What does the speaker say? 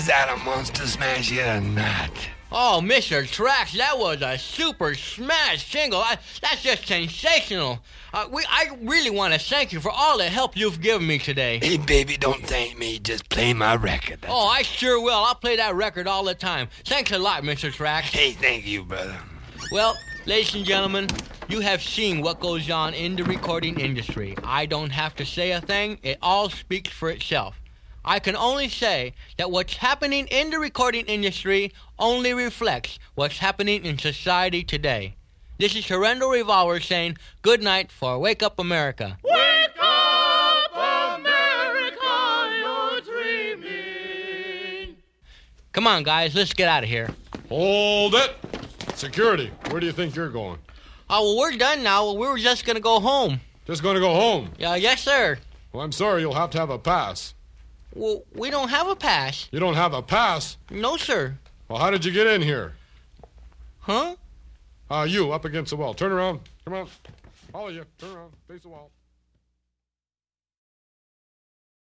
Is that a monster smash hit or not? Oh, Mr. Trax, that was a super smash single. That's just sensational. I really want to thank you for all the help you've given me today. Hey, baby, don't thank me. Just play my record. Oh, I sure will. I'll play that record all the time. Thanks a lot, Mr. Trax. Hey, thank you, brother. Well, ladies and gentlemen, you have seen what goes on in the recording industry. I don't have to say a thing. It all speaks for itself. I can only say that what's happening in the recording industry only reflects what's happening in society today. This is Horrendo Revolver saying good night for Wake Up America. Wake up, America, you're dreaming. Come on, guys, let's get out of here. Hold it! Security, where do you think you're going? Oh, well, we're done now. We were just going to go home. Just going to go home? Yes, sir. Well, I'm sorry, you'll have to have a pass. Well, we don't have a pass. You don't have a pass? No, sir. Well, how did you get in here? Huh? You, up against the wall. Turn around. Come on. All of you, turn around. Face the wall.